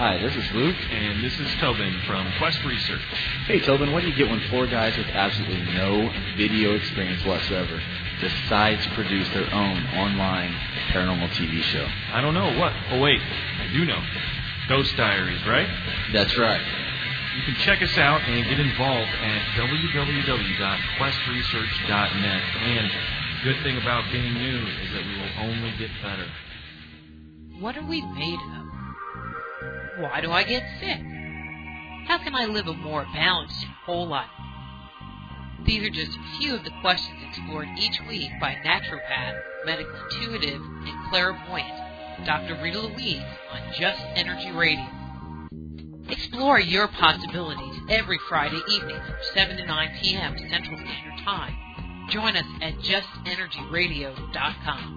Hi, this is Luke. And this is Tobin from Quest Research. Hey, Tobin, what do you get when four guys with absolutely no video experience whatsoever decide to produce their own online paranormal TV show? I don't know. What? Oh, wait. I do know. Ghost Diaries, right? That's right. You can check us out and get involved at www.questresearch.net. And the good thing about being new is that we will only get better. What are we made of? Why do I get sick? How can I live a more balanced and whole life? These are just a few of the questions explored each week by naturopath, medical intuitive, and clairvoyant Dr. Rita Louise on Just Energy Radio. Explore your possibilities every Friday evening from 7 to 9 p.m. Central Standard Time. Join us at justenergyradio.com.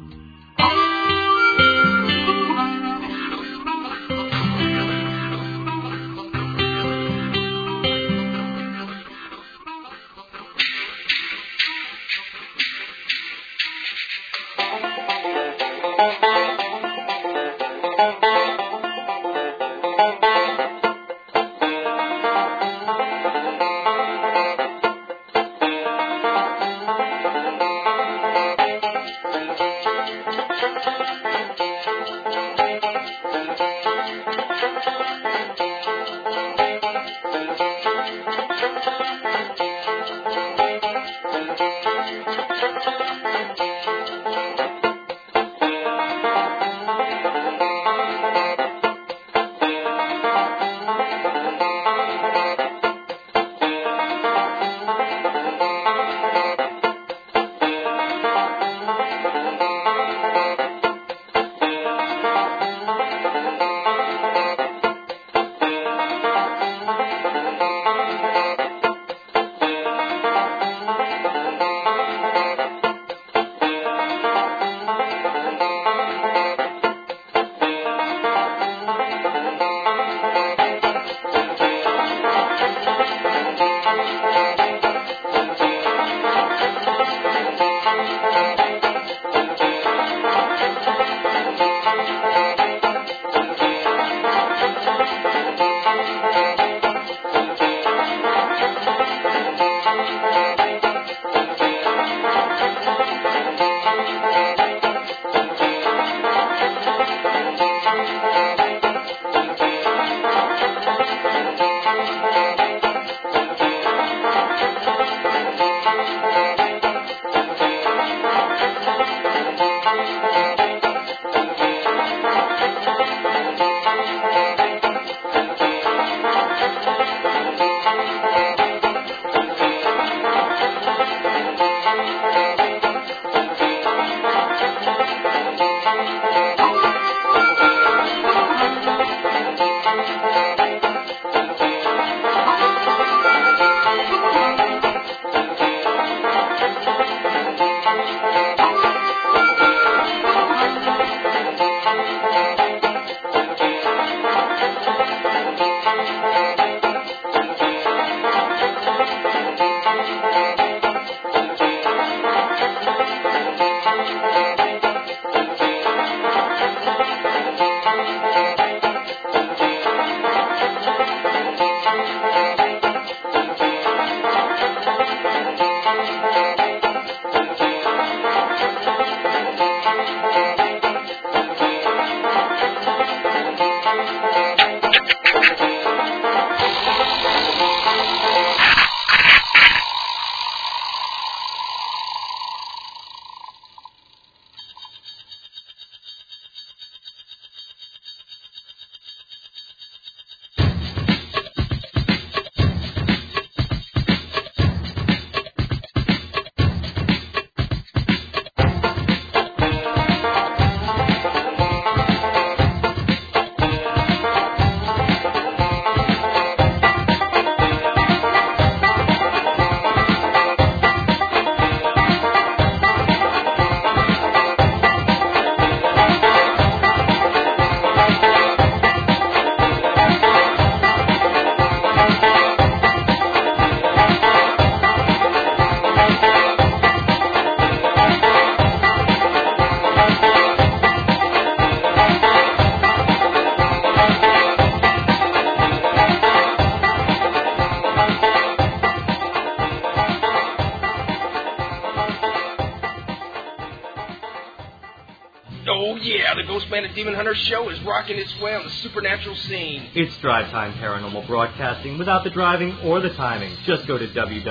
Ghostman and Demon Hunter show is rocking its way on the supernatural scene. It's Drive Time Paranormal Broadcasting without the driving or the timing. Just go to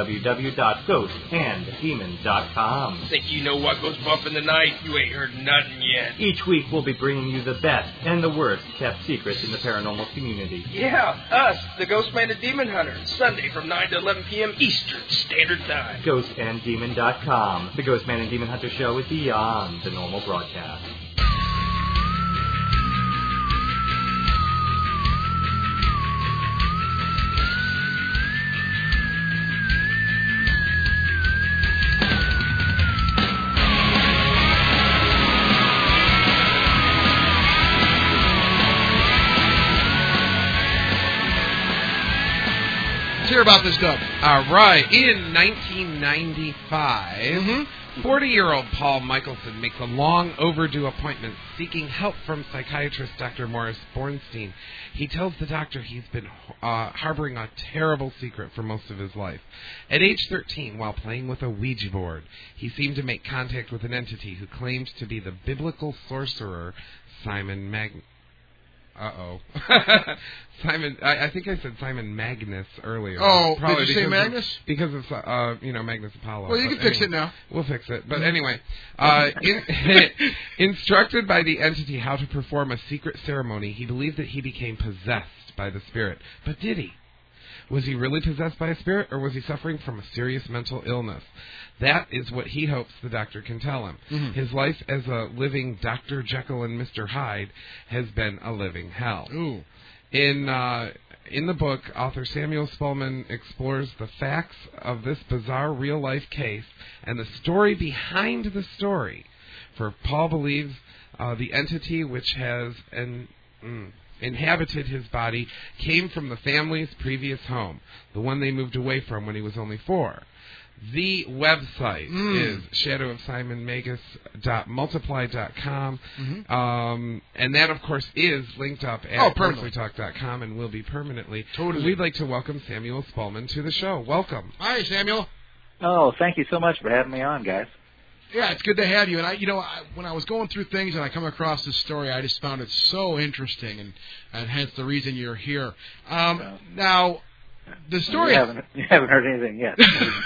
www.ghostanddemon.com. Think you know what goes bump in the night? You ain't heard nothing yet. Each week we'll be bringing you the best and the worst kept secrets in the paranormal community. Yeah, us, the Ghostman and Demon Hunter, Sunday from 9 to 11 p.m. Eastern Standard Time. Ghostanddemon.com. The Ghostman and Demon Hunter show is beyond the normal broadcast. Let's hear about this, Doug. All right. In 1995, 40-year-old Paul Michelson makes a long overdue appointment seeking help from psychiatrist Dr. Morris Bornstein. He tells the doctor he's been harboring a terrible secret for most of his life. At age 13, while playing with a Ouija board, he seemed to make contact with an entity who claimed to be the biblical sorcerer Simon Simon, I think I said Simon Magnus earlier. Oh, probably did you say Magnus? Because it's, Magnus Apollo. Well, you can fix it now. We'll fix it. But anyway, instructed by the entity how to perform a secret ceremony, he believed that he became possessed by the spirit. But did he? Was he really possessed by a spirit, or was he suffering from a serious mental illness? That is what he hopes the doctor can tell him. Mm-hmm. His life as a living Dr. Jekyll and Mr. Hyde has been a living hell. Ooh. In the book, author Samuel Spellman explores the facts of this bizarre real-life case and the story behind the story. For Paul believes the entity which has inhabited his body came from the family's previous home, the one they moved away from when he was only 4. The website is shadowofsimonmagus.multiply.com, and that, of course, is linked up at ghostlytalk.com and will be permanently. Totally. We'd like to welcome Samuel Spellman to the show. Welcome. Hi, Samuel. Oh, thank you so much for having me on, guys. Yeah, it's good to have you. And when I was going through things and I come across this story, I just found it so interesting, and hence the reason you're here. Now, the story. You haven't heard anything yet.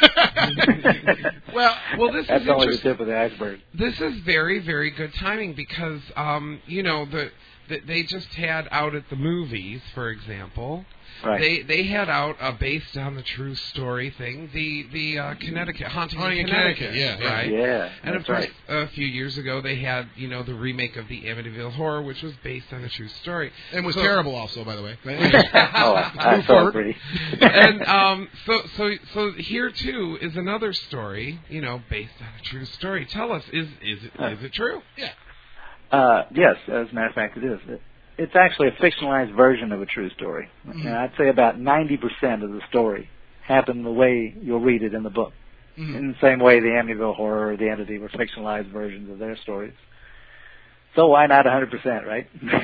well, this that's is only the tip of the iceberg. This is very, very good timing because they just had out at the movies, for example. Right. They had out a based on the true story thing, the Connecticut Haunting in Connecticut, right? Yeah, and of course, a few years ago they had the remake of the Amityville Horror, which was based on a true story, and was terrible, also, by the way. I saw it pretty. And so here too is another story, based on a true story. Tell us, is it true? Yeah. Yes, as a matter of fact, it is. It's actually a fictionalized version of a true story. Mm-hmm. And I'd say about 90% of the story happened the way you'll read it in the book. Mm-hmm. In the same way the Amityville Horror or the Entity were fictionalized versions of their stories. So why not 100%, right?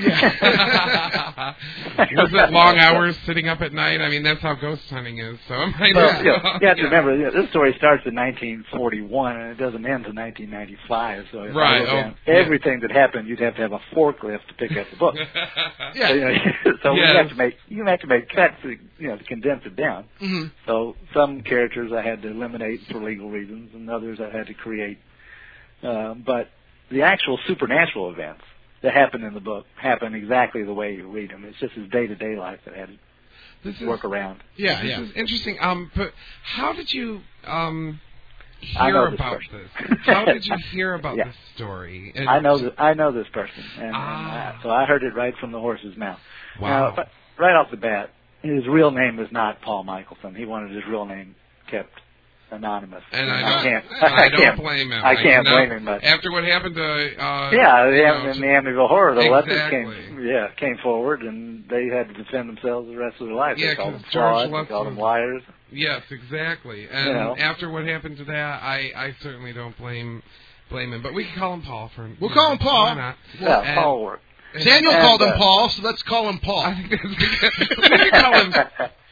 Was it long hours sitting up at night? I mean, that's how ghost hunting is. So you have to remember, this story starts in 1941 and it doesn't end until 1995. So everything that happened, you'd have to have a forklift to pick up the book. So you have to make cuts to condense it down. Mm-hmm. So some characters I had to eliminate for legal reasons, and others I had to create. But the actual supernatural events that happen in the book happen exactly the way you read them. It's just his day-to-day life that had to work around. This is interesting. But how did you hear about this? How did you hear about this story? And I know this person, and so I heard it right from the horse's mouth. Wow! Now, right off the bat, his real name was not Paul Michelson. He wanted his real name kept anonymous. And I don't blame him. I can't blame him much. After what happened to in the Amityville Horror, the Luttrells came forward, and they had to defend themselves the rest of their life. They called them frauds, they called them liars. Yes, exactly. And after what happened to that, I certainly don't blame him. But we can call him Paul We'll call him Paul. Why not? Yeah, Paul worked. Samuel called him Paul, so let's call him Paul. I think that's good. We can call him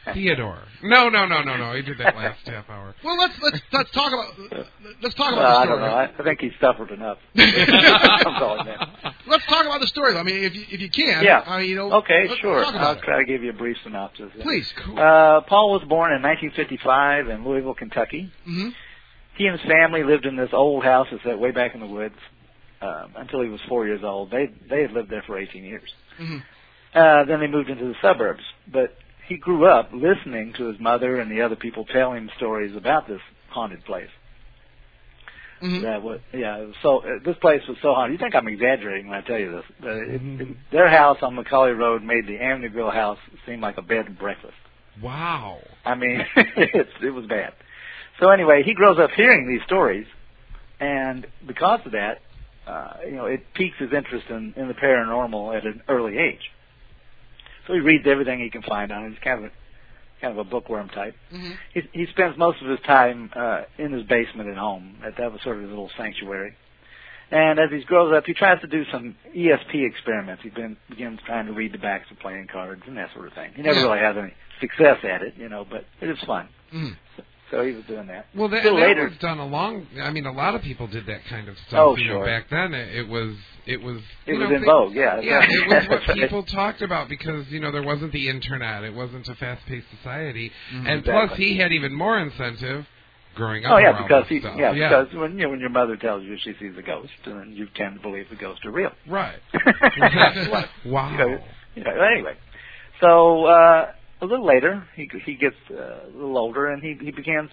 Theodore. No. He did that last half hour. Well, let's talk about the story. I don't know. I think he suffered enough. I'm calling that. Let's talk about the story. I mean, if you can. Yeah. I mean, Okay, sure. I'll try to give you a brief synopsis. Please. Cool. Paul was born in 1955 in Louisville, Kentucky. Mm-hmm. He and his family lived in this old house that's way back in the woods until he was 4 years old. They had lived there for 18 years. Mm-hmm. Then they moved into the suburbs, but he grew up listening to his mother and the other people tell him stories about this haunted place. Mm-hmm. This place was so haunted. You think I'm exaggerating when I tell you this, but their house on Macaulay Road made the Amityville house seem like a bed and breakfast. Wow. I mean, it was bad. So anyway, he grows up hearing these stories, and because of that, it piques his interest in the paranormal at an early age. So he reads everything he can find on it. He's kind of a bookworm type. Mm-hmm. He spends most of his time in his basement at home. That was sort of his little sanctuary. And as he grows up, he tries to do some ESP experiments. He begins trying to read the backs of playing cards and that sort of thing. He never really has any success at it, but it is fun. Mm-hmm. So he was doing that. Well, that later, was done a lot of people did that kind of stuff. Oh, sure. Back then, it was in vogue, yeah. Yeah, it was what people talked about because, there wasn't the internet. It wasn't a fast-paced society. Mm-hmm. And exactly. plus, he had even more incentive growing up. Oh, yeah, because because when your mother tells you she sees a ghost, and you tend to believe the ghosts are real. Right. Wow. Anyway, so a little later, he gets a little older, and he becomes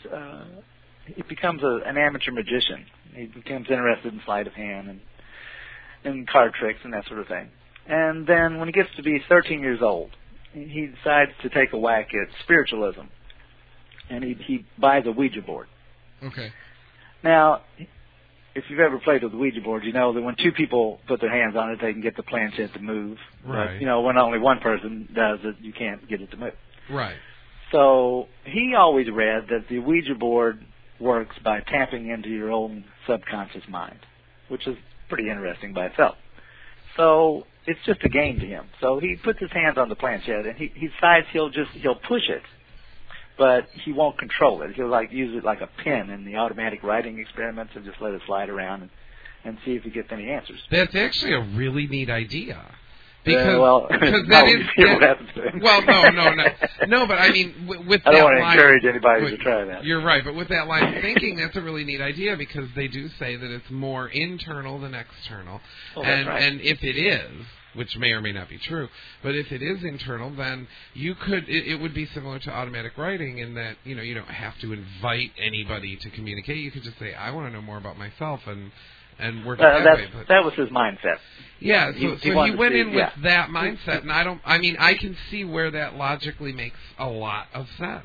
an amateur magician. He becomes interested in sleight of hand and card tricks and that sort of thing. And then when he gets to be 13 years old, he decides to take a whack at spiritualism, and he buys a Ouija board. Okay. Now, if you've ever played with the Ouija board, you know that when two people put their hands on it, they can get the planchette to move. Right. But, when only one person does it, you can't get it to move. Right. So he always read that the Ouija board works by tapping into your own subconscious mind, which is pretty interesting by itself. So it's just a game to him. So he puts his hands on the planchette, and he decides he'll push it, but he won't control it. He'll use it like a pen in the automatic writing experiments and just let it slide around and see if he gets any answers. That's actually a really neat idea. Because that is what happens to him. Well, no, but I mean, with that I don't want to line, encourage anybody to try that. You're right, but with that line of thinking, that's a really neat idea because they do say that it's more internal than external, and if it is, which may or may not be true, but if it is internal, then it would be similar to automatic writing in that you don't have to invite anybody to communicate. You could just say, I want to know more about myself and work that way. But that was his mindset. Yeah, so he went in with that mindset, and I can see where that logically makes a lot of sense.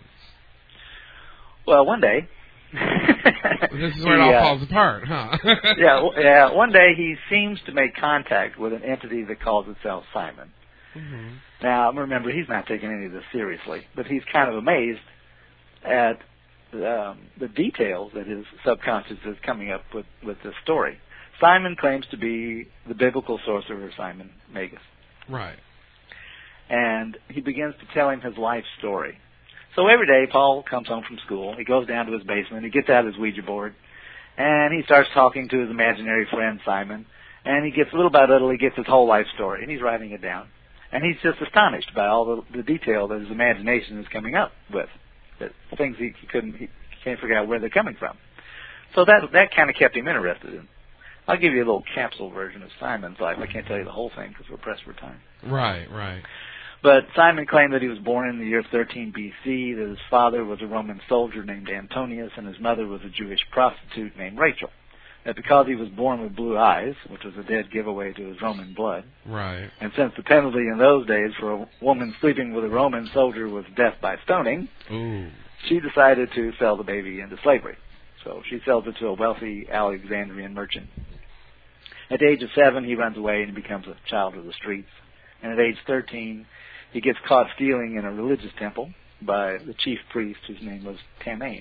Well, one day... this is where it all falls apart, huh? yeah, one day he seems to make contact with an entity that calls itself Simon. Mm-hmm. Now, remember, he's not taking any of this seriously, but he's kind of amazed at the details that his subconscious is coming up with this story. Simon claims to be the biblical sorcerer Simon Magus. Right. And he begins to tell him his life story. So every day, Paul comes home from school. He goes down to his basement. He gets out his Ouija board, and he starts talking to his imaginary friend Simon. And he gets little by little, he gets his whole life story, and he's writing it down. And he's just astonished by all the detail that his imagination is coming up with. That things he can't figure out where they're coming from. So that kind of kept him interested in. I'll give you a little capsule version of Simon's life. I can't tell you the whole thing because we're pressed for time. Right. But Simon claimed that he was born in the year 13 B.C., that his father was a Roman soldier named Antonius, and his mother was a Jewish prostitute named Rachel. That because he was born with blue eyes, which was a dead giveaway to his Roman blood, right. And since the penalty in those days for a woman sleeping with a Roman soldier was death by stoning, Ooh. She decided to sell the baby into slavery. So she sells it to a wealthy Alexandrian merchant. At the age of 7, he runs away and becomes a child of the streets. And at age 13, he gets caught stealing in a religious temple by the chief priest, whose name was Tanaim.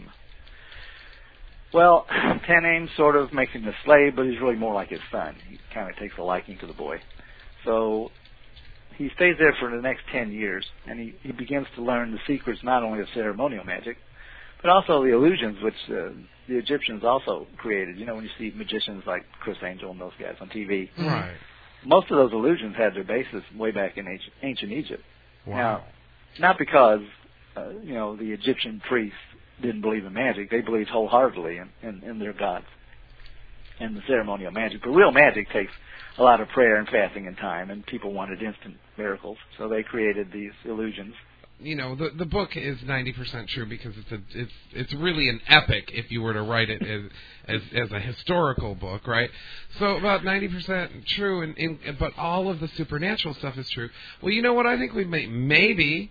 Well, Tanaim sort of makes him a slave, but he's really more like his son. He kind of takes a liking to the boy. So he stays there for the next 10 years, and he begins to learn the secrets not only of ceremonial magic, but also the illusions which the Egyptians also created. You know, when you see magicians like Chris Angel and those guys on TV, right? Most of those illusions had their basis way back in ancient Egypt. Wow. Now, not because the Egyptian priests didn't believe in magic; they believed wholeheartedly in their gods and the ceremonial magic. But real magic takes a lot of prayer and fasting and time, and people wanted instant miracles, so they created these illusions. You know, the book is 90% true because it's really an epic if you were to write it as a historical book, right? So about 90% true, but all of the supernatural stuff is true. Well, you know what? I think we maybe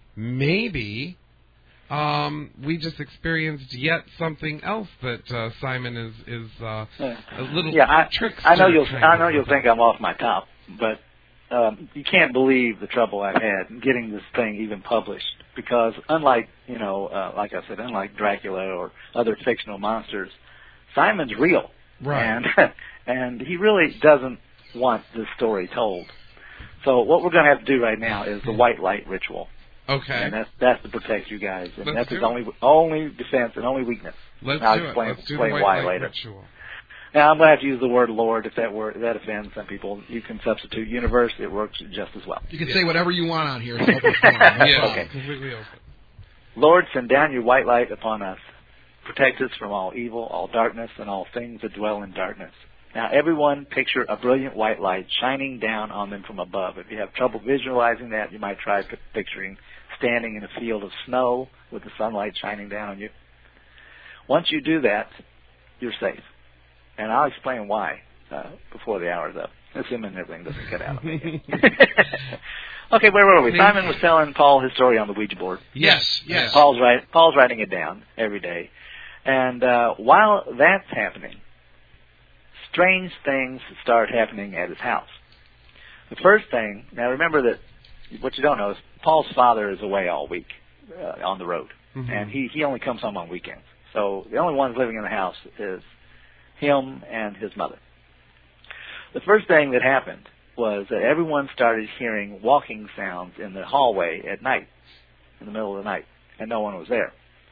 we just experienced yet something else that Simon is a little trickster. I know you'll think I'm off my top, but you can't believe the trouble I've had in getting this thing even published, because unlike like I said, unlike Dracula or other fictional monsters, Simon's real, right? And he really doesn't want this story told. So what we're going to have to do right now is the white light ritual. Okay. And that's to protect you guys, and that's his only defense and only weakness. I'll explain why later. Ritual. Now, I'm going to have to use the word Lord if that offends some people. You can substitute universe. It works just as well. You can say whatever you want on here. Okay. Completely open. Lord, send down your white light upon us. Protect us from all evil, all darkness, and all things that dwell in darkness. Now, everyone picture a brilliant white light shining down on them from above. If you have trouble visualizing that, you might try picturing standing in a field of snow with the sunlight shining down on you. Once you do that, you're safe. And I'll explain why before the hour's up, assuming everything doesn't cut out of me. Okay, where were we? Simon was telling Paul his story on the Ouija board. Yes. Paul's writing it down every day. And while that's happening, strange things start happening at his house. The first thing, now remember that what you don't know is Paul's father is away all week on the road. Mm-hmm. And he only comes home on weekends. So the only ones living in the house is him and his mother. The first thing that happened was that everyone started hearing walking sounds in the hallway at night, in the middle of the night, and no one was there.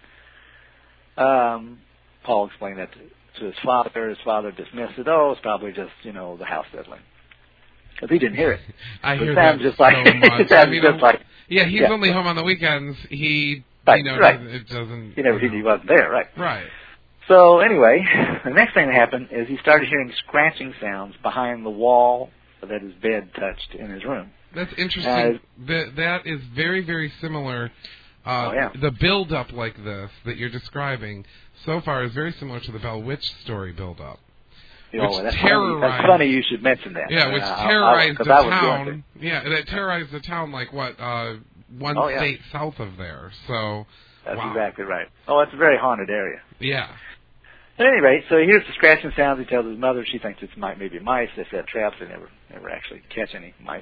Paul explained that to his father. His father dismissed it. Oh, it's probably just, the house settling. Because he didn't hear it. I hear that just so much. He's Yeah. only home on the weekends. He, right. It doesn't... He wasn't there, right. Right. So anyway, the next thing that happened is he started hearing scratching sounds behind the wall that his bed touched in his room. That's interesting. That is very, very similar. The build-up like this that you're describing so far is very similar to the Bell Witch story build-up. That's funny you should mention that. Yeah, which terrorized the town. Yeah, that terrorized the town like one state south of there. So that's exactly right. Oh, it's a very haunted area. Yeah. At any rate, so he hears the scratching sounds. He tells his mother. She thinks it's maybe mice. They set traps. They never actually catch any mice.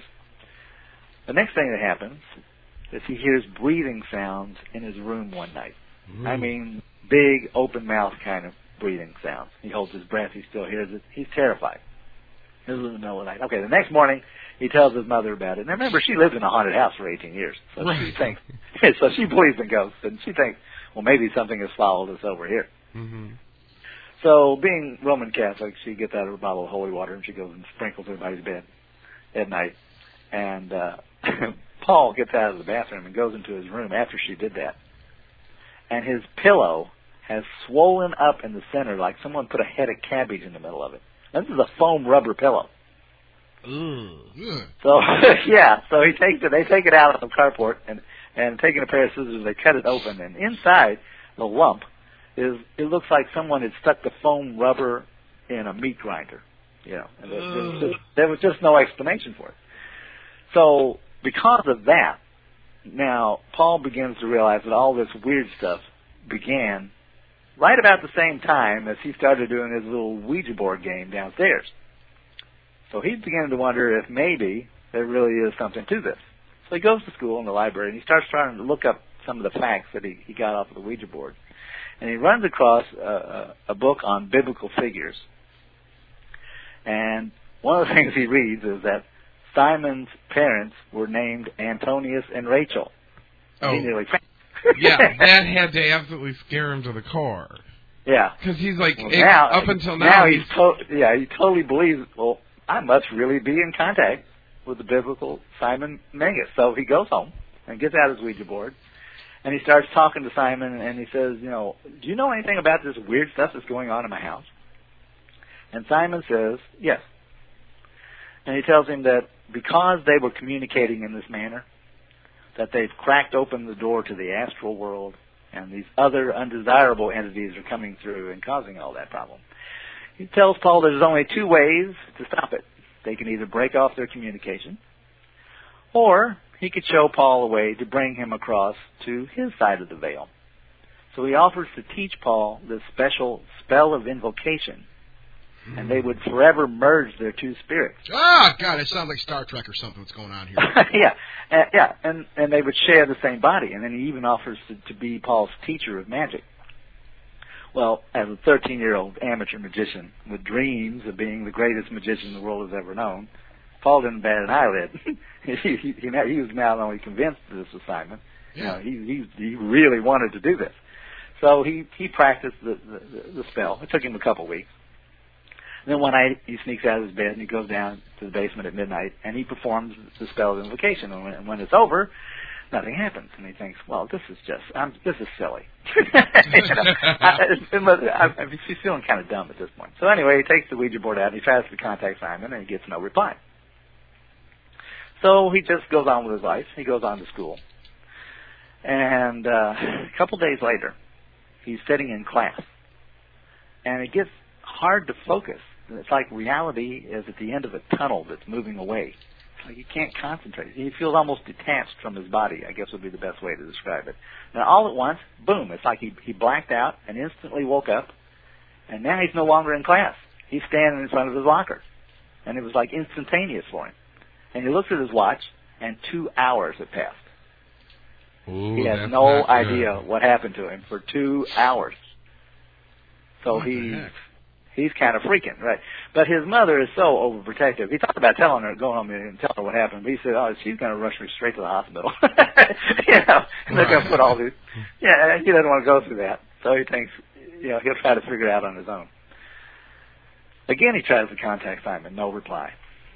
The next thing that happens is he hears breathing sounds in his room one night. Ooh. I mean, big, open mouth kind of breathing sounds. He holds his breath. He still hears it. He's terrified. This is in the middle of the night. Okay, the next morning, he tells his mother about it. And remember, she lived in a haunted house for 18 years. So she thinks, so she believes in ghosts. And she thinks, well, maybe something has followed us over here. Mm-hmm. So, being Roman Catholic, she gets out of a bottle of holy water and she goes and sprinkles everybody's bed at night. And Paul gets out of the bathroom and goes into his room after she did that. And his pillow has swollen up in the center like someone put a head of cabbage in the middle of it. This is a foam rubber pillow. Ooh. So, so they take it out of the carport and taking a pair of scissors, they cut it open. And inside the lump, it looks like someone had stuck the foam rubber in a meat grinder. And there was just no explanation for it. So because of that, now Paul begins to realize that all this weird stuff began right about the same time as he started doing his little Ouija board game downstairs. So he's beginning to wonder if maybe there really is something to this. So he goes to school in the library and he starts trying to look up some of the facts that he got off of the Ouija board. And he runs across a book on biblical figures. And one of the things he reads is that Simon's parents were named Antonius and Rachel. Oh. He nearly yeah, that had to absolutely scare him to the core. Yeah. Because he's like, now, up until now he totally believes, well, I must really be in contact with the biblical Simon Magus. So he goes home and gets out his Ouija board, and he starts talking to Simon, and he says, do you know anything about this weird stuff that's going on in my house? And Simon says, yes. And he tells him that because they were communicating in this manner, that they've cracked open the door to the astral world, and these other undesirable entities are coming through and causing all that problem. He tells Paul there's only two ways to stop it. They can either break off their communication, or he could show Paul a way to bring him across to his side of the veil. So he offers to teach Paul this special spell of invocation, and they would forever merge their two spirits. Ah, God, it sounds like Star Trek or something that's going on here. yeah, and they would share the same body, and then he even offers to be Paul's teacher of magic. Well, as a 13-year-old amateur magician with dreams of being the greatest magician the world has ever known, Paul didn't bat an eyelid. he was not only convinced this was Simon, he really wanted to do this. So he practiced the spell. It took him a couple weeks. And then one night he sneaks out of his bed and he goes down to the basement at midnight and he performs the spell of invocation. And when it's over, nothing happens. And he thinks, well, this is silly. He's feeling kind of dumb at this point. So anyway, he takes the Ouija board out and he tries to contact Simon and he gets no reply. So he just goes on with his life. He goes on to school. And a couple days later, he's sitting in class. And it gets hard to focus. It's like reality is at the end of a tunnel that's moving away. It's like he can't concentrate. He feels almost detached from his body, I guess would be the best way to describe it. Now, all at once, boom, it's like he blacked out and instantly woke up, and now he's no longer in class. He's standing in front of his locker. And it was like instantaneous for him. And he looks at his watch, and 2 hours have passed. Ooh, he has no idea what happened to him for 2 hours. So he's kind of freaking, right? But his mother is so overprotective. He thought about going home and telling her what happened, but he said, oh, she's going to rush me straight to the hospital. And they're going to put all these... Yeah, he doesn't want to go through that. So he thinks, he'll try to figure it out on his own. Again, he tries to contact Simon, no reply.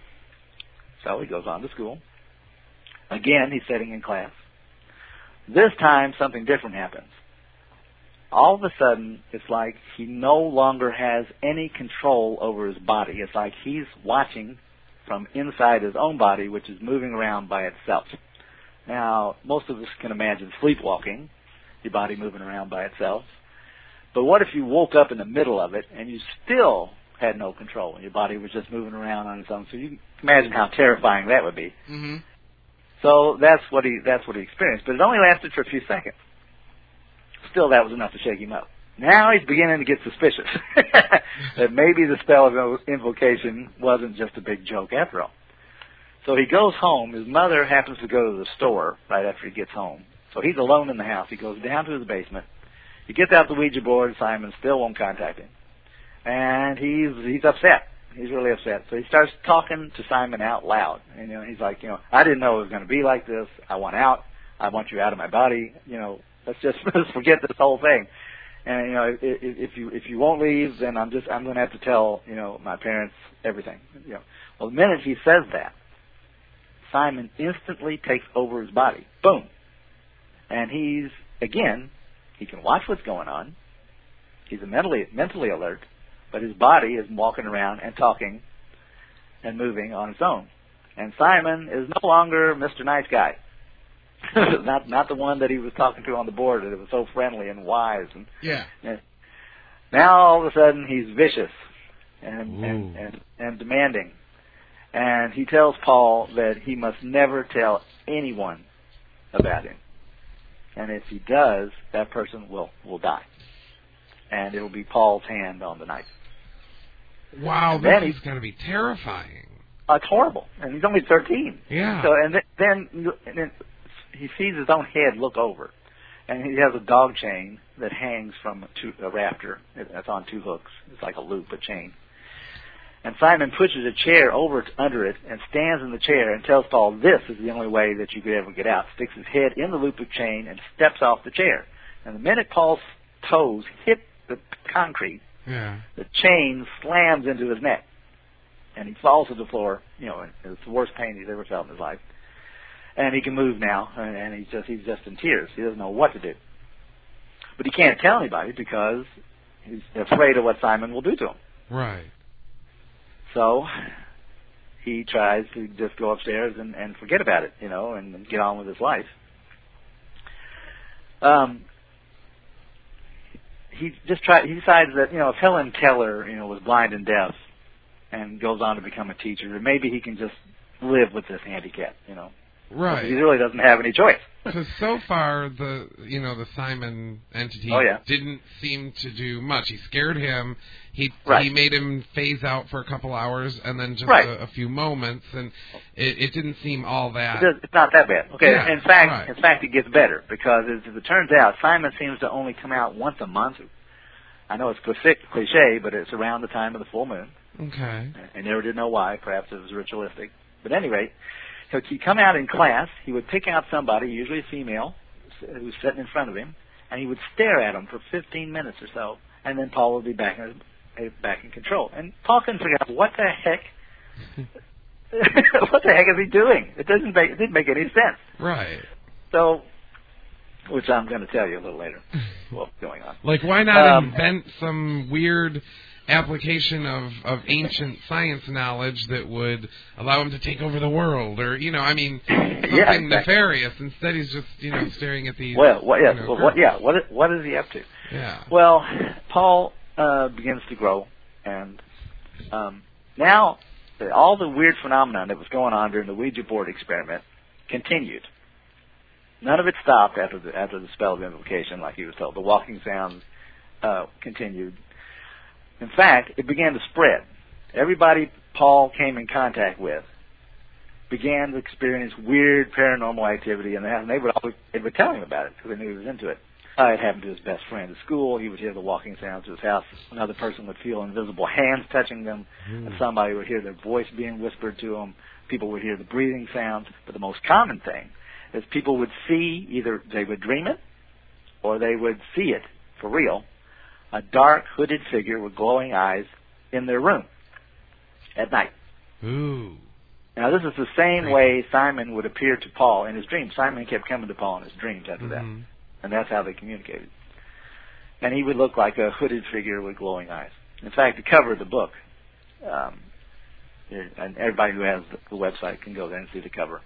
So he goes on to school. Again, he's sitting in class. This time, something different happens. All of a sudden, it's like he no longer has any control over his body. It's like he's watching from inside his own body, which is moving around by itself. Now, most of us can imagine sleepwalking, your body moving around by itself. But what if you woke up in the middle of it and you still had no control and your body was just moving around on its own? So you can imagine how terrifying that would be. Mm-hmm. So that's what he experienced. But it only lasted for a few seconds. Still, that was enough to shake him up. Now he's beginning to get suspicious that maybe the spell of invocation wasn't just a big joke after all. So he goes home. His mother happens to go to the store right after he gets home. So he's alone in the house. He goes down to his basement. He gets out the Ouija board. Simon still won't contact him. And he's upset. He's really upset. So he starts talking to Simon out loud. And he's like, I didn't know it was going to be like this. I want out. I want you out of my body. Let's forget this whole thing. And if you won't leave, then I'm going to have to tell my parents everything. Well, the minute he says that, Simon instantly takes over his body. Boom. And he can watch what's going on. He's mentally alert, but his body is walking around and talking and moving on its own. And Simon is no longer Mr. Nice Guy. not the one that he was talking to on the board that was so friendly and wise. And now all of a sudden he's vicious and demanding. And he tells Paul that he must never tell anyone about him. And if he does, that person will die. And it will be Paul's hand on the knife. Wow, this is going to be terrifying. It's horrible. And he's only 13. Yeah. So and then he sees his own head look over. And he has a dog chain that hangs from a rafter. That's on 2 hooks. It's like a loop, a chain. And Simon pushes a chair under it and stands in the chair and tells Paul this is the only way that you could ever get out. Sticks his head in the loop of chain and steps off the chair. And the minute Paul's toes hit the concrete, the chain slams into his neck. And he falls to the floor. It's the worst pain he's ever felt in his life. And he can move now, and he's just in tears. He doesn't know what to do. But he can't tell anybody because he's afraid of what Simon will do to him. Right. So he tries to just go upstairs and forget about it, and get on with his life. He decides that, if Helen Keller, was blind and deaf and goes on to become a teacher, maybe he can just live with this handicap, Right. Because he really doesn't have any choice. So far, the Simon entity didn't seem to do much. He scared him. He made him phase out for a couple hours and then just a few moments, and it didn't seem all that. It's not that bad. Okay. Yeah, in fact, it gets better because as it turns out, Simon seems to only come out once a month. I know it's cliche, but it's around the time of the full moon. Okay. I never did know why. Perhaps it was ritualistic. But at any rate, he'd come out in class. He would pick out somebody, usually a female, who's sitting in front of him, and he would stare at him for 15 minutes or so, and then Paul would be back in control. And Paul couldn't figure out what the heck is he doing? It didn't make any sense. Right. So, which I'm going to tell you a little later what's going on. Like, why not invent some weird application of ancient science knowledge that would allow him to take over the world, or something nefarious. Instead, he's just staring at these. What is he up to? Yeah. Well, Paul begins to grow, and now all the weird phenomenon that was going on during the Ouija board experiment continued. None of it stopped after the spell of invocation, like he was told. The walking sounds continued. In fact, it began to spread. Everybody Paul came in contact with began to experience weird paranormal activity, and they would tell him about it because they knew he was into it. It happened to his best friend at school. He would hear the walking sounds to his house. Another person would feel invisible hands touching them, and somebody would hear their voice being whispered to them. People would hear the breathing sounds. But the most common thing is people would see, either they would dream it or they would see it for real, a dark, hooded figure with glowing eyes in their room at night. Ooh. Now, this is the same way Simon would appear to Paul in his dreams. Simon kept coming to Paul in his dreams after that, and that's how they communicated. And he would look like a hooded figure with glowing eyes. In fact, the cover of the book, and everybody who has the website can go there and see the cover.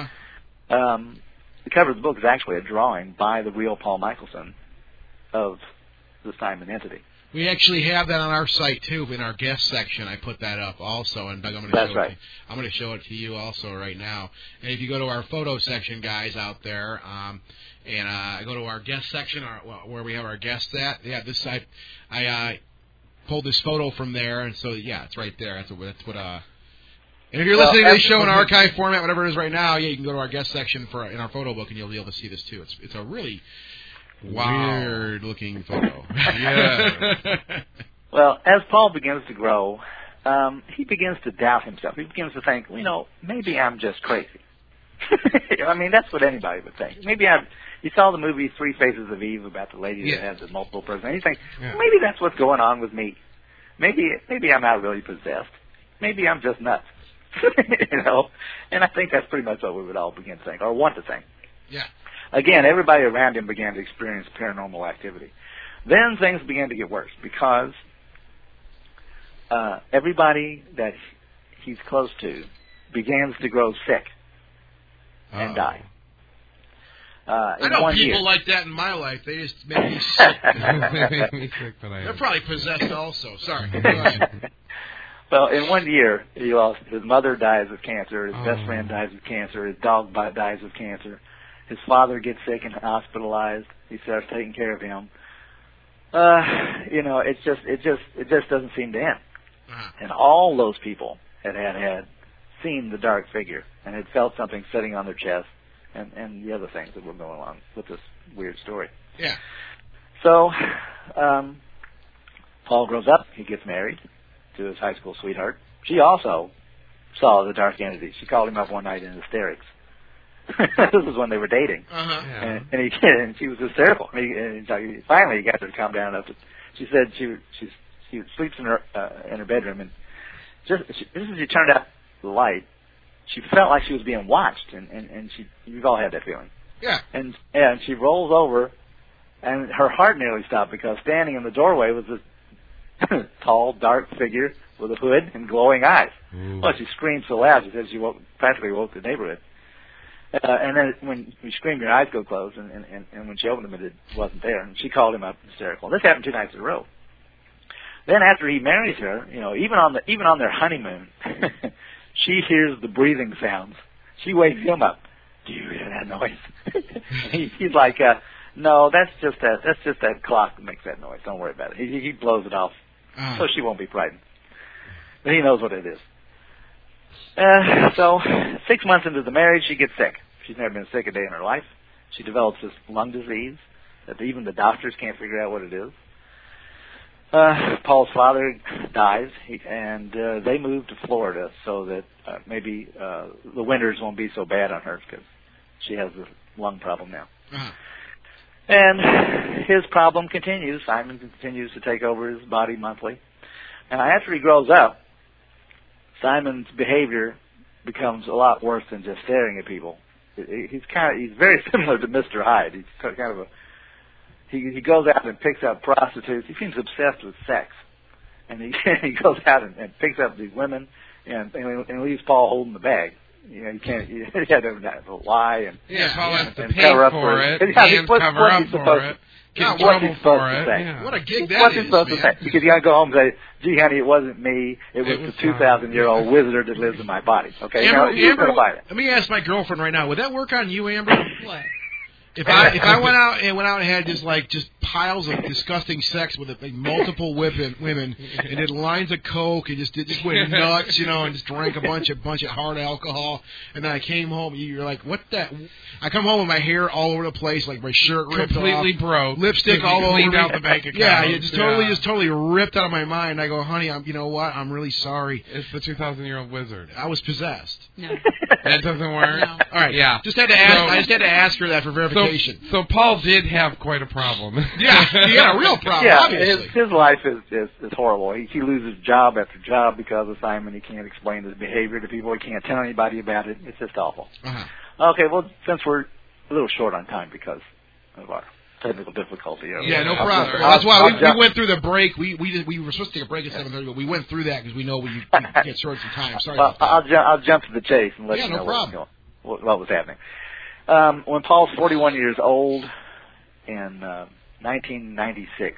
The cover of the book is actually a drawing by the real Paul Michelson of the Simon entity. We actually have that on our site too, in our guest section. I put that up also, and Doug, I'm going to show it to you also right now. And if you go to our photo section, guys out there, and go to our guest section, where we have our guests at. Yeah, this side, I pulled this photo from there, and so it's right there. That's what. And if you're listening to this show in archive format, whatever it is right now, you can go to our guest section in our photo book, and you'll be able to see this too. It's a really weird-looking photo. Yeah. Well, as Paul begins to grow, he begins to doubt himself. He begins to think, maybe I'm just crazy. That's what anybody would think. You saw the movie Three Faces of Eve about the lady that has a multiple personality. You think, maybe that's what's going on with me. Maybe I'm not really possessed. Maybe I'm just nuts. And I think that's pretty much what we would all begin to think, or want to think. Yeah. Again, everybody around him began to experience paranormal activity. Then things began to get worse because everybody that he's close to begins to grow sick and die. I know people like that in my life. They just make me sick. They're probably possessed also. Sorry. Go ahead. Well, in 1 year, his mother dies of cancer, his best friend dies of cancer, his dog dies of cancer. His father gets sick and hospitalized. He starts taking care of him. It just doesn't seem to end. And all those people had seen the dark figure and had felt something sitting on their chest and the other things that were going on with this weird story. Yeah. So, Paul grows up. He gets married to his high school sweetheart. she also saw the dark entity. She called him up one night in hysterics. This is when they were dating. Yeah. And she was hysterical. Finally, he got her to calm down enough. She said she sleeps in her bedroom, and just as she turned out the light, she felt like she was being watched, and you've all had that feeling. Yeah. And she rolls over, and her heart nearly stopped because standing in the doorway was this tall, dark figure with a hood and glowing eyes. Ooh. Well, she screamed so loud, she said she practically woke the neighborhood. And then when she screamed, her eyes go closed, and when she opened them, it wasn't there. And she called him up hysterical. This happened 2 nights in a row. Then after he marries her, even on their honeymoon, she hears the breathing sounds. She wakes him up. Do you hear that noise? He's like, no, that's just that clock that makes that noise. Don't worry about it. He blows it off, so she won't be frightened. But he knows what it is. So 6 months into the marriage, she gets sick. She's never been sick a day in her life. She develops this lung disease that even the doctors can't figure out what it is. Paul's father dies, and they move to Florida so that maybe the winters won't be so bad on her because she has a lung problem now. And his problem continues. Simon continues to take over his body monthly. And after he grows up, Simon's behavior becomes a lot worse than just staring at people. He's very similar to Mr. Hyde. He's kind of he goes out and picks up prostitutes. He seems obsessed with sex, and he goes out and picks up these women and leaves Paul holding the bag. He can't. He had to lie and Paul has to pay cover up for it. And cover up for it. Get in trouble for it. Yeah. What a gig that what's is, he supposed to say? Because you got to go home and say, "Gee, honey, it wasn't me. It was the 2,000-year-old wizard that lives in my body." Okay, Amber, buy it. Let me ask my girlfriend right now. Would that work on you, Amber? What? If I went out and had just piles of disgusting sex with multiple women and did lines of coke and just went nuts, and just drank a bunch of hard alcohol, and then I came home, you're like, what that? I come home with my hair all over the place, like my shirt ripped completely off, broke, lipstick all over me. Out the bank account. Yeah, just totally ripped out of my mind. I go, honey, you know what? I'm really sorry. It's the 2,000-year-old wizard. I was possessed. No. That doesn't work. No. All right. Yeah. I just had to ask her that for verification. So Paul did have quite a problem. Yeah, he had a real problem. Yeah, obviously. his life is horrible. He loses job after job because of Simon. He can't explain his behavior to people. He can't tell anybody about it. It's just awful. Okay, well, since we're a little short on time because of our technical difficulty. Yeah, no problem. That's why we went through the break. We were supposed to take a break at 7:30, but we went through that because we know we get short some time. Sorry about that. I'll jump to the chase and let you know what was happening. When Paul's 41 years old in 1996,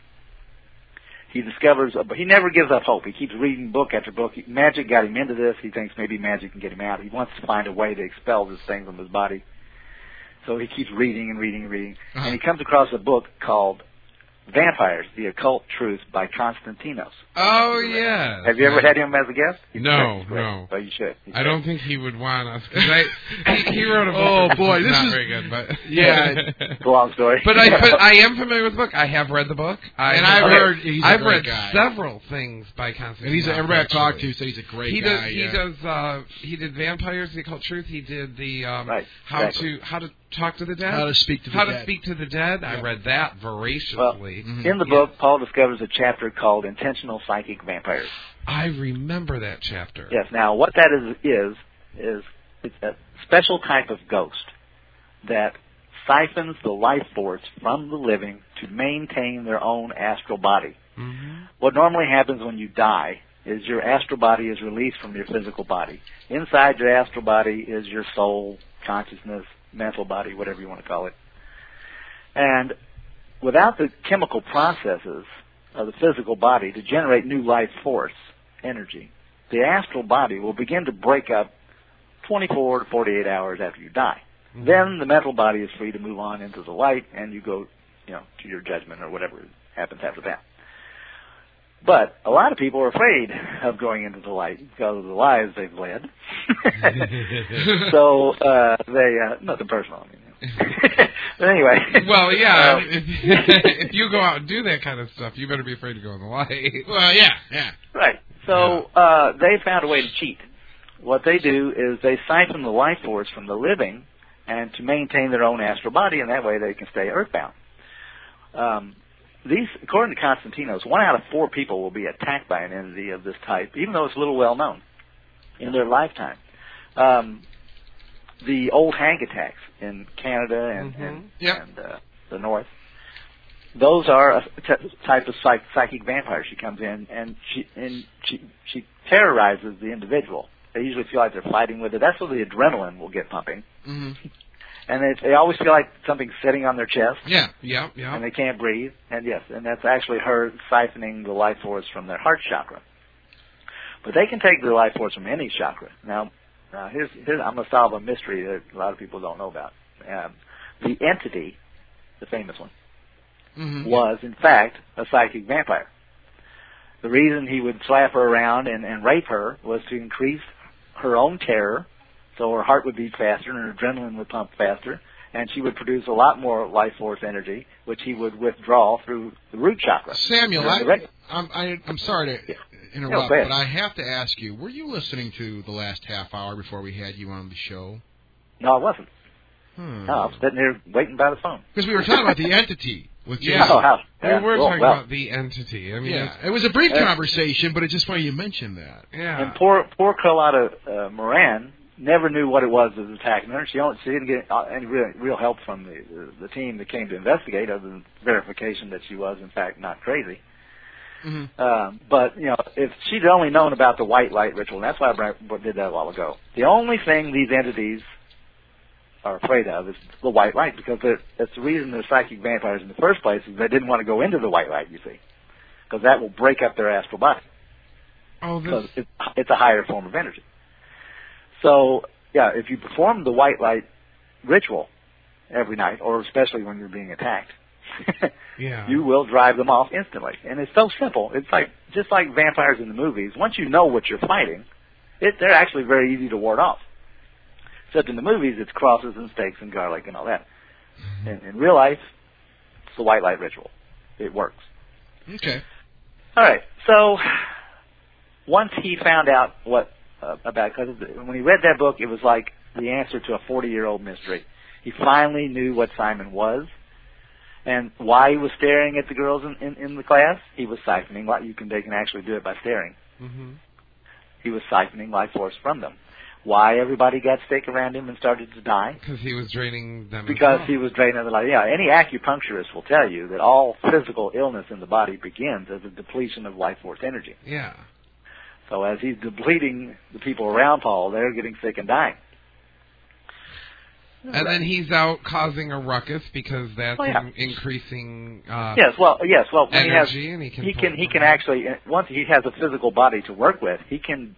he discovers, but he never gives up hope. He keeps reading book after book. Magic got him into this. He thinks maybe magic can get him out. He wants to find a way to expel this thing from his body. So he keeps reading and reading and reading. And he comes across a book called Vampires, The Occult Truth by Constantinos. Oh, yeah. Have you ever had him as a guest? No. Oh, you should. I don't think he would want us, because he wrote a book. Oh, boy, this is very good, but yeah, it's a long story. But I am familiar with the book. I have read the book, I've heard he's a great read guy. Several things by Constantine. And everybody I've talked to said he's a great guy. He did Vampires, The Occult Truth. He did the how to talk to the dead. How to speak to the dead. How to speak to the dead. Yeah. I read that voraciously. Well, in the book, Paul discovers a chapter called Intentional Psychic Vampires. I remember that chapter. Yes. Now, what that is it's a special type of ghost that siphons the life force from the living to maintain their own astral body. Mm-hmm. What normally happens when you die is your astral body is released from your physical body. Inside your astral body is your soul, consciousness, mental body, whatever you want to call it. And without the chemical processes of the physical body to generate new life force, energy, the astral body will begin to break up 24 to 48 hours after you die. Mm-hmm. Then the mental body is free to move on into the light, and you go, to your judgment or whatever happens after that. But a lot of people are afraid of going into the light because of the lives they've led. So nothing personal. But anyway. Well, yeah. If you go out and do that kind of stuff, you better be afraid to go in the light. Well, yeah. Right. So they found a way to cheat. What they do is they siphon the life force from the living and to maintain their own astral body, and that way they can stay earthbound. These, according to Constantinos, 1 out of 4 people will be attacked by an entity of this type, even though it's little well known, in their lifetime. The old Hank attacks in Canada and the North, those are a type of psychic vampire. She comes in and she terrorizes the individual. They usually feel like they're fighting with it. That's where the adrenaline will get pumping. Mm-hmm. And they always feel like something's sitting on their chest. Yeah. And they can't breathe. And that's actually her siphoning the life force from their heart chakra. But they can take the life force from any chakra. Now here's I'm going to solve a mystery that a lot of people don't know about. The entity, the famous one, was, in fact, a psychic vampire. The reason he would slap her around and rape her was to increase her own terror, so her heart would beat faster and her adrenaline would pump faster, and she would produce a lot more life force energy, which he would withdraw through the root chakra. Samuel, I'm sorry to interrupt, but I have to ask you, were you listening to the last half hour before we had you on the show? No, I wasn't. No, I was sitting here waiting by the phone. Because we were talking about the entity with Jason. We were talking about the entity. I mean, it was a brief conversation, but it's just funny you mentioned that. Yeah. And poor Carlotta Moran never knew what it was that was attacking her. She didn't get any real help from the team that came to investigate, other than verification that she was, in fact, not crazy. Mm-hmm. But, if she'd only known about the white light ritual, and that's why I did that a while ago. The only thing these entities are afraid of is the white light, because that's the reason they're psychic vampires in the first place, is they didn't want to go into the white light, you see, because that will break up their astral body. Because it's a higher form of energy. So, if you perform the white light ritual every night, or especially when you're being attacked, you will drive them off instantly. And it's so simple. It's just like vampires in the movies. Once you know what you're fighting, they're actually very easy to ward off. Except in the movies, it's crosses and stakes and garlic and all that. In real life, it's the white light ritual. It works. Okay. All right. So once he found out what about, because when he read that book, it was like the answer to a 40-year-old mystery. He finally knew what Simon was and why he was staring at the girls in the class. He was siphoning. They can actually do it by staring. Mm-hmm. He was siphoning life force from them. Why everybody got sick around him and started to die? Because he was draining them. Because he was draining the life. Yeah, any acupuncturist will tell you that all physical illness in the body begins as a depletion of life force energy. Yeah. So as he's depleting the people around Paul, they're getting sick and dying. And then he's out causing a ruckus because that's increasing energy, and he can actually, once he has a physical body to work with, he can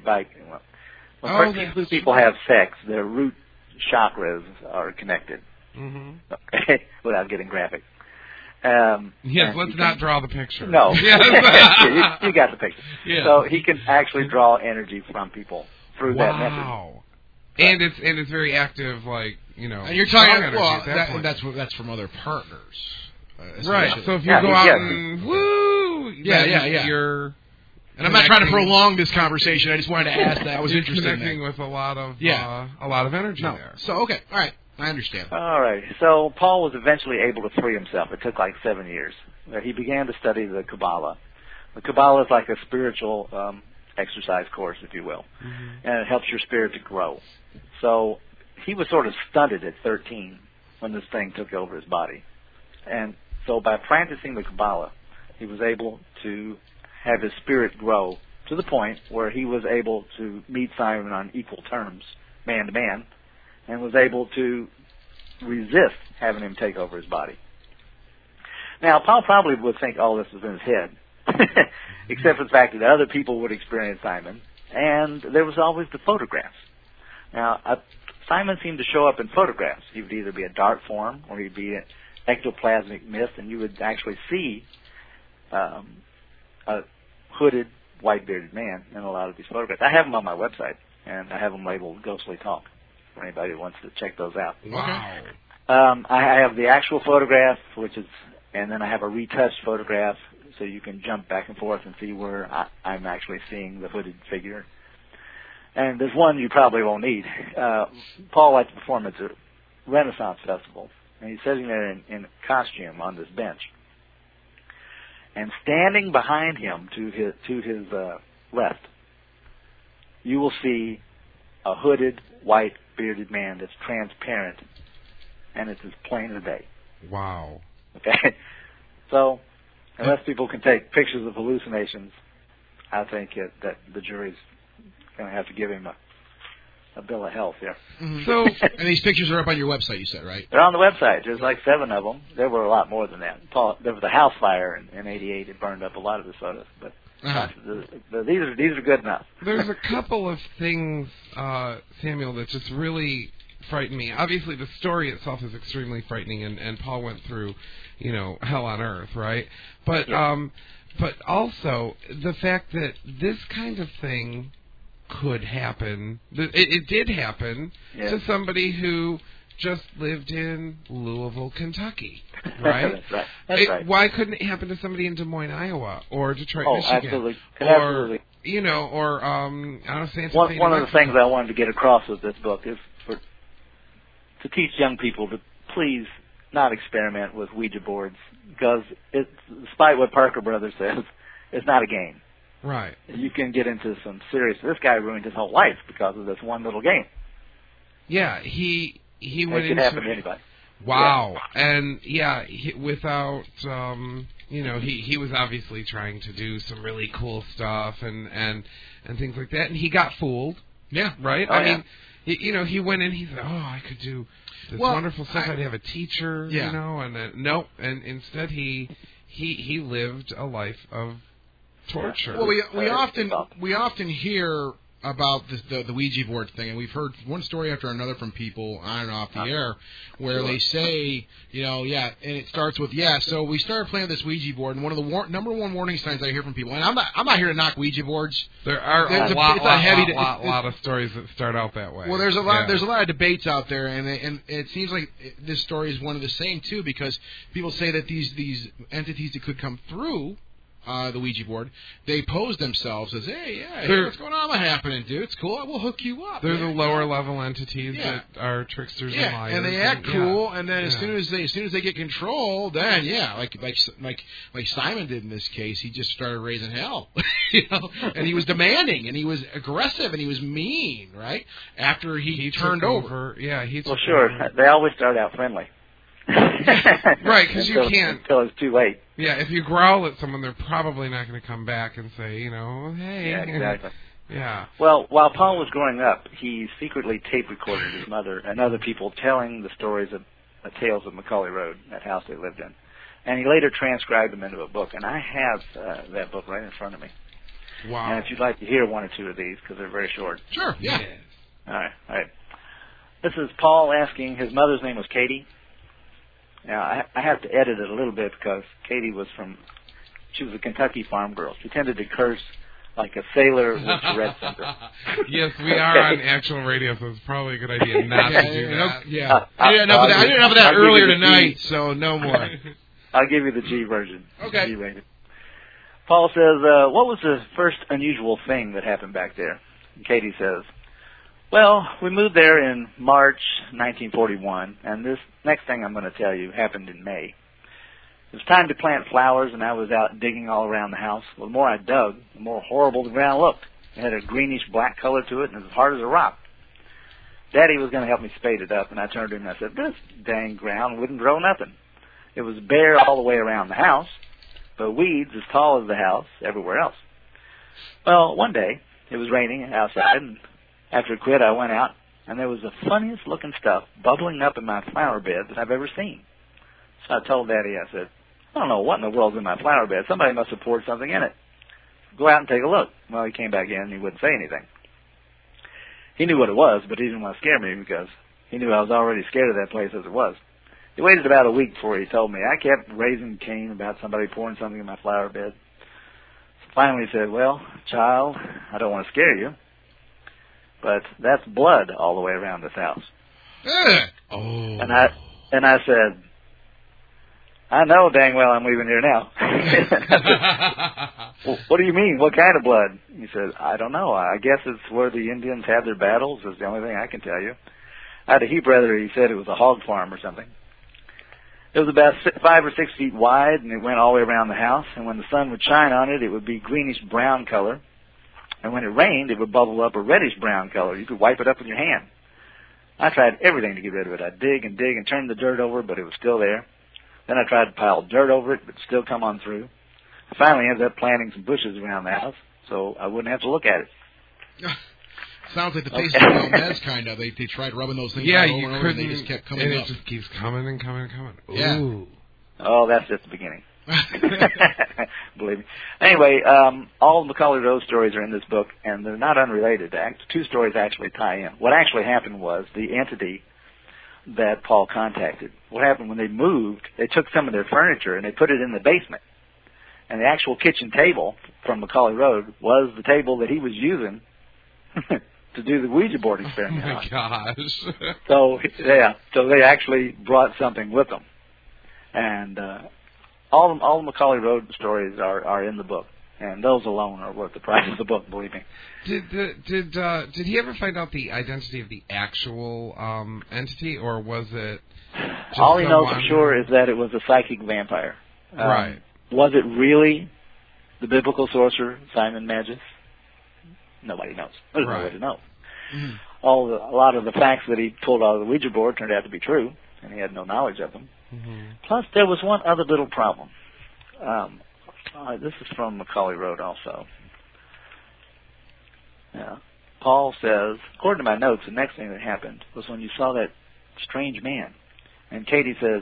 when people have sex, their root chakras are connected. Mm-hmm. Okay, without getting graphic. Let's not draw the picture. No. Yes. you got the picture. Yeah. So he can actually draw energy from people through that method. Wow. And it's very active, And you're talking that's from other partners. Right. So if you go out and woo, you're. And I'm not trying to prolong this conversation. I just wanted to ask that. I was interested in connecting with a lot of energy there. So okay, all right, I understand. All right. So Paul was eventually able to free himself. It took like 7 years. He began to study the Kabbalah. The Kabbalah is like a spiritual exercise course, if you will, and it helps your spirit to grow. So he was sort of stunted at 13 when this thing took over his body, and so by practicing the Kabbalah, he was able to have his spirit grow to the point where he was able to meet Simon on equal terms, man to man, and was able to resist having him take over his body. Now, Paul probably would think all this was in his head, except for the fact that other people would experience Simon, and there was always the photographs. Now, Simon seemed to show up in photographs. He would either be a dark form or he'd be an ectoplasmic mist, and you would actually see a hooded, white-bearded man in a lot of these photographs. I have them on my website, and I have them labeled Ghostly Talk for anybody who wants to check those out. Wow. I have the actual photograph, and then I have a retouched photograph, so you can jump back and forth and see where I'm actually seeing the hooded figure. And there's one you probably won't need. Paul likes to perform at the Renaissance Festival, and he's sitting there in costume on this bench. And standing behind him to his left, you will see a hooded, white, bearded man that's transparent, and it's as plain as day. Wow. Okay? So, unless people can take pictures of hallucinations, I think that the jury's going to have to give him a bill of health here. Mm-hmm. So, and these pictures are up on your website, you said, right? They're on the website. There's like 7 of them. There were a lot more than that. There was a house fire in '88. It burned up a lot of the photos, but these are good enough. There's a couple of things, Samuel, that just really frighten me. Obviously, the story itself is extremely frightening, and Paul went through, hell on earth, right? But but also the fact that this kind of thing could happen. It did happen to somebody who just lived in Louisville, Kentucky, right? That's right. Why couldn't it happen to somebody in Des Moines, Iowa, or Detroit, Michigan? Absolutely. Or, or I don't know, Santa Fe, one of the things I wanted to get across with this book is to teach young people to please not experiment with Ouija boards, because despite what Parker Brothers says, it's not a game. Right. You can get into some serious... This guy ruined his whole life because of this one little game. Yeah, he went into... It could happen to anybody. Wow. Yeah. And, without... he was obviously trying to do some really cool stuff and things like that, and he got fooled. Yeah. Right? Oh, I mean, he went in, he said, I could do this wonderful stuff. I'd have a teacher, and then, nope. And instead he lived a life of torture. Well, we often hear about the Ouija board thing, and we've heard one story after another from people on and off the air where they say, and it starts with, so we started playing with this Ouija board, and one of the number one warning signs I hear from people, and I'm not here to knock Ouija boards. There are a lot of stories that start out that way. Well, there's a lot of debates out there, and it seems like this story is one of the same too, because people say that these entities that could come through the Ouija board, they pose themselves as, hey, what's going on? What's happening, dude? It's cool. We'll hook you up. They're the lower level entities that are tricksters and liars. And they act cool, and then as soon as they get control, then like Simon did in this case, he just started raising hell, and he was demanding, and he was aggressive, and he was mean, right? After he turned over. Yeah, sure. They always start out friendly. Right, because you can't until it's too late. Yeah, if you growl at someone, they're probably not going to come back and say, hey. Yeah, exactly. Yeah. Well, while Paul was growing up, he secretly tape recorded his mother and other people telling the stories of tales of Macaulay Road, that house they lived in, and he later transcribed them into a book. And I have that book right in front of me. Wow. And if you'd like to hear one or two of these, because they're very short. Sure. Yeah. Yes. All right. This is Paul asking. His mother's name was Katie. Now, I have to edit it a little bit because Katie was she was a Kentucky farm girl. She tended to curse like a sailor with Tourette's syndrome. Yes, we are on actual radio, so it's probably a good idea not to do that. I didn't know that earlier tonight, so no more. I'll give you the G version. Okay. G rated. Paul says, what was the first unusual thing that happened back there? And Katie says, well, we moved there in March 1941, and this next thing I'm going to tell you happened in May. It was time to plant flowers, and I was out digging all around the house. Well, the more I dug, the more horrible the ground looked. It had a greenish-black color to it, and it was as hard as a rock. Daddy was going to help me spade it up, and I turned to him and I said, this dang ground wouldn't grow nothing. It was bare all the way around the house, but weeds as tall as the house everywhere else. Well, one day, it was raining outside, and after it quit, I went out, and there was the funniest-looking stuff bubbling up in my flower bed that I've ever seen. So I told Daddy, I said, I don't know what in the world's in my flower bed. Somebody must have poured something in it. Go out and take a look. Well, he came back in, and he wouldn't say anything. He knew what it was, but he didn't want to scare me because he knew I was already scared of that place as it was. He waited about a week before he told me. I kept raising Cain about somebody pouring something in my flower bed. So finally he said, well, child, I don't want to scare you, but that's blood all the way around this house. And I said, I know dang well I'm leaving here now. Well, what do you mean? What kind of blood? He said, I don't know. I guess it's where the Indians had their battles. Is the only thing I can tell you. I had a Hebrew brother. He said it was a hog farm or something. It was about 5 or 6 feet wide, and it went all the way around the house. And when the sun would shine on it, it would be greenish-brown color. And when it rained, it would bubble up a reddish-brown color. You could wipe it up with your hand. I tried everything to get rid of it. I'd dig and turn the dirt over, but it was still there. Then I tried to pile dirt over it, but it still come on through. I finally ended up planting some bushes around the house, so I wouldn't have to look at it. Sounds like the taste of Gomez, kind of. They tried rubbing those things out over and over, and they just kept coming up. And it just keeps coming and coming and coming. Yeah. Ooh. Oh, that's just the beginning. Believe me. Anyway, all of Macaulay Rose stories are in this book, and they're not unrelated. 2 stories actually tie in. What actually happened was the entity that Paul contacted. What happened when they moved, they took some of their furniture and they put it in the basement. And the actual kitchen table from Macaulay Road was the table that he was using to do the Ouija board experiment. Oh, my gosh. So they actually brought something with them. And all the Macaulay Road stories are in the book. And those alone are worth the price of the book, believe me. Did he ever find out the identity of the actual entity, or was it just all he knows for sure is that it was a psychic vampire. Right. Was it really the biblical sorcerer, Simon Magus? Nobody knows. There's no way to know. Mm-hmm. A lot of the facts that he pulled out of the Ouija board turned out to be true, and he had no knowledge of them. Mm-hmm. Plus, there was one other little problem. This is from Macaulay Road also. Yeah. Paul says, according to my notes, the next thing that happened was when you saw that strange man. And Katie says,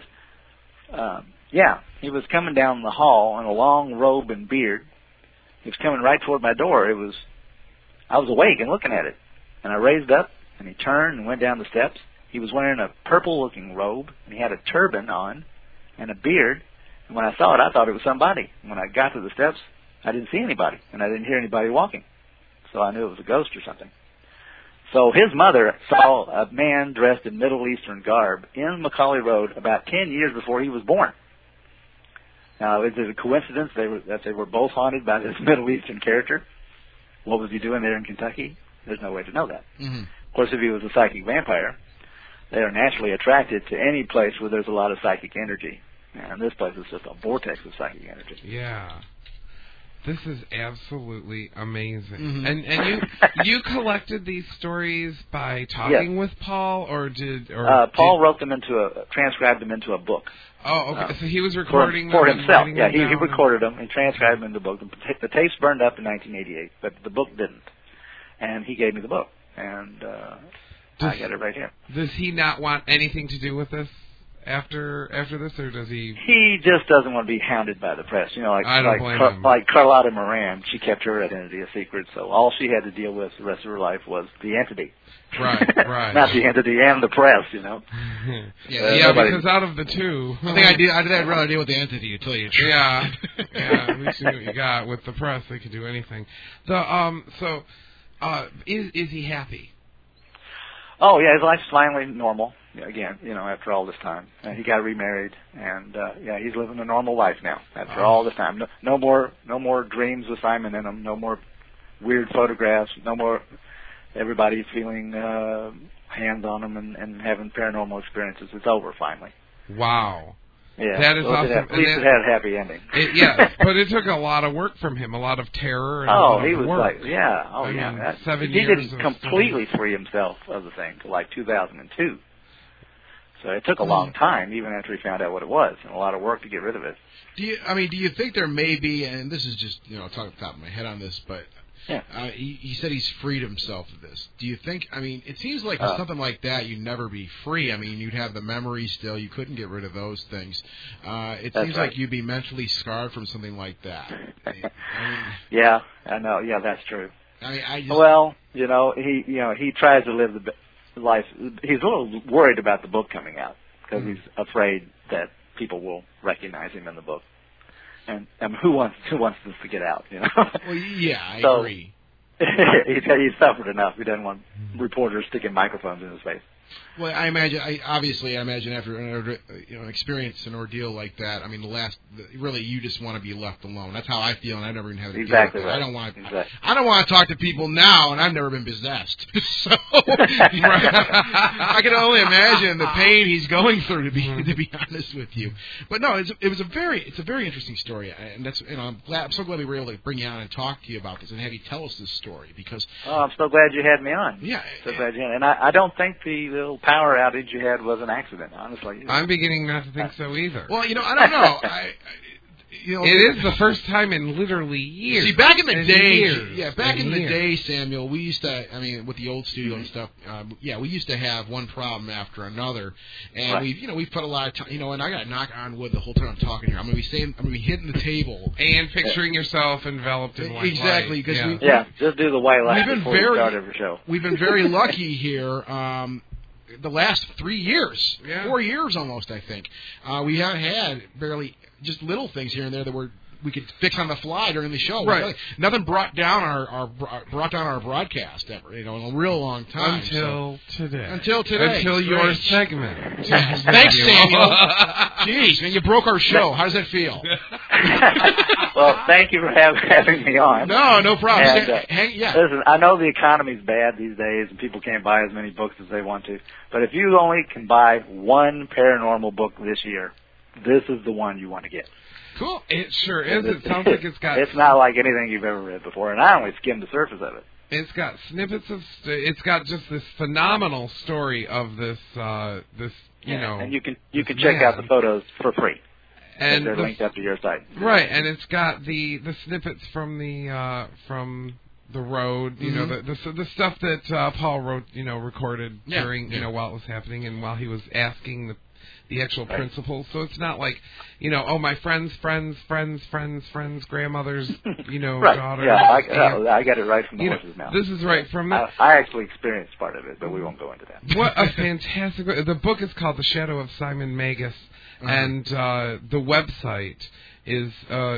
he was coming down the hall in a long robe and beard. He was coming right toward my door. I was awake and looking at it. And I raised up, and he turned and went down the steps. He was wearing a purple-looking robe, and he had a turban on and a beard. And when I saw it, I thought it was somebody. When I got to the steps, I didn't see anybody, and I didn't hear anybody walking. So I knew it was a ghost or something. So his mother saw a man dressed in Middle Eastern garb in Macaulay Road about 10 years before he was born. Now, is it a coincidence that they were both haunted by this Middle Eastern character? What was he doing there in Kentucky? There's no way to know that. Mm-hmm. Of course, if he was a psychic vampire, they are naturally attracted to any place where there's a lot of psychic energy. And this place is just a vortex of psychic energy. Yeah. This is absolutely amazing. Mm-hmm. And you collected these stories by talking with Paul, or Paul wrote them transcribed them into a book. Oh, okay. So he was recording them for himself. Yeah, he recorded them and transcribed them into the book. The tapes burned up in 1988, but the book didn't. And he gave me the book, and I got it right here. Does he not want anything to do with this after this, or does he? He just doesn't want to be hounded by the press. You know, like Carlotta Moran, she kept her identity a secret, so all she had to deal with the rest of her life was the entity. Right. Not the entity and the press, you know. Because out of the two, I think I'd rather deal with the entity, to tell you the truth. Yeah. At least you know what you got. With the press, they could do anything. Is he happy? Oh yeah, his life's finally normal. Again, after all this time, he got remarried, and he's living a normal life now. After all this time, no more dreams with Simon in them. No more weird photographs. No more everybody feeling hands on them and having paranormal experiences. It's over finally. Wow. Yeah, that is awesome. At least it had a happy ending. But it took a lot of work from him, a lot of terror. And he was work. 7 years. He didn't completely free himself of the thing till like 2002. So it took a long time, even after he found out what it was, and a lot of work to get rid of it. Do you think there may be, and this is just, talking off the top of my head on this, but he said he's freed himself of this. Do you think, it seems like with something like that, you'd never be free. You'd have the memory still. You couldn't get rid of those things. It seems like you'd be mentally scarred from something like that. Yeah, I know. Yeah, that's true. Well, he tries to live the life. He's a little worried about the book coming out because he's afraid that people will recognize him in the book. And who wants this to get out? Well, yeah, I agree. He's suffered enough. He doesn't want reporters sticking microphones in his face. Well, I imagine after an experience, an ordeal like that, I mean, really, you just want to be left alone. That's how I feel, and I never even had to deal with that. Right. I don't want to talk to people now, and I've never been possessed. So I can only imagine the pain he's going through. To be honest with you, but no, it's a very interesting story, and that's I'm so glad we were able to bring you on and talk to you about this and have you tell us this story because. Oh, I'm so glad you had me on. Yeah, so glad you had, and I don't think the little power outage you had was an accident, honestly. I'm beginning not to think so either. Well, I don't know. It is the first time in literally years. See, back in the day, day, Samuel, we used to, with the old studio and stuff, we used to have one problem after another, and we put a lot of time, and I got to knock on wood the whole time I'm talking here. I'm going to be hitting the table and picturing yourself enveloped in white exactly, light. Because just do the white light before you start every show. We've been very lucky here. The last 3 years, 4 years almost, I think, we haven't had barely just little things here and there that we could fix on the fly during the show. Right. Nothing brought down our broadcast ever, in a real long time. Until today. Until your segment. Yes. Thanks, Samuel. Jeez, man, you broke our show. How does that feel? Well, thank you for having me on. No problem. And, listen, I know the economy's bad these days and people can't buy as many books as they want to, but if you only can buy one paranormal book this year, this is the one you want to get. Cool. It sure is. It sounds like it's got... It's not like anything you've ever read before, and I only skimmed the surface of it. It's got snippets of... It's got just this phenomenal story of this, And you can check out the photos for free. And they're linked up to your site. Right, and it's got the snippets from the road, the stuff that Paul wrote, recorded during, while it was happening and while he was asking the actual principles. So it's not like, my friends, grandmothers, daughters. Yeah, I got it right from the horse's mouth. This is right from the... I actually experienced part of it, but we won't go into that. What a fantastic... The book is called The Shadow of Simon Magus, and the website is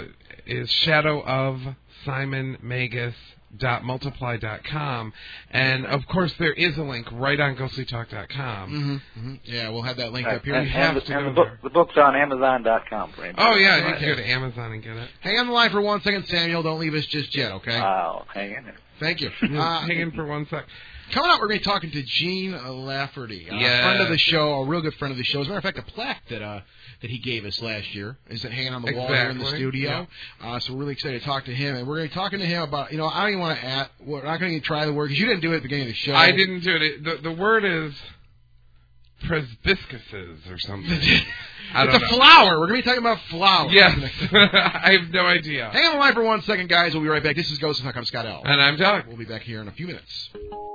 shadowofsimonmagus.multiply.com, and of course there is a link right on ghostlytalk.com. Yeah, we'll have that link up here. The book's on Amazon.com. Oh yeah, you can go to Amazon and get it. Hang on the line for 1 second, Samuel. Don't leave us just yet, okay? I'll hang in there. Thank you. Hang in for 1 sec. Coming up, we're going to be talking to Gene Lafferty, a friend of the show, a real good friend of the show. As a matter of fact, a plaque that he gave us last year is hanging on the wall here in the studio. Yeah. So we're really excited to talk to him, and we're going to be talking to him about, I don't even want to we're not going to try the word, because you didn't do it at the beginning of the show. I didn't do it. The word is presbyscuses or something. It's a flower. We're going to be talking about flowers. Yes. I have no idea. Hang on the line for 1 second, guys. We'll be right back. This is Ghost Talk. I'm Scott L. And I'm Doug. We'll be back here in a few minutes.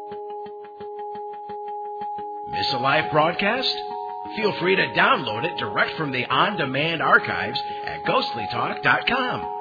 Miss a live broadcast? Feel free to download it direct from the on-demand archives at ghostlytalk.com.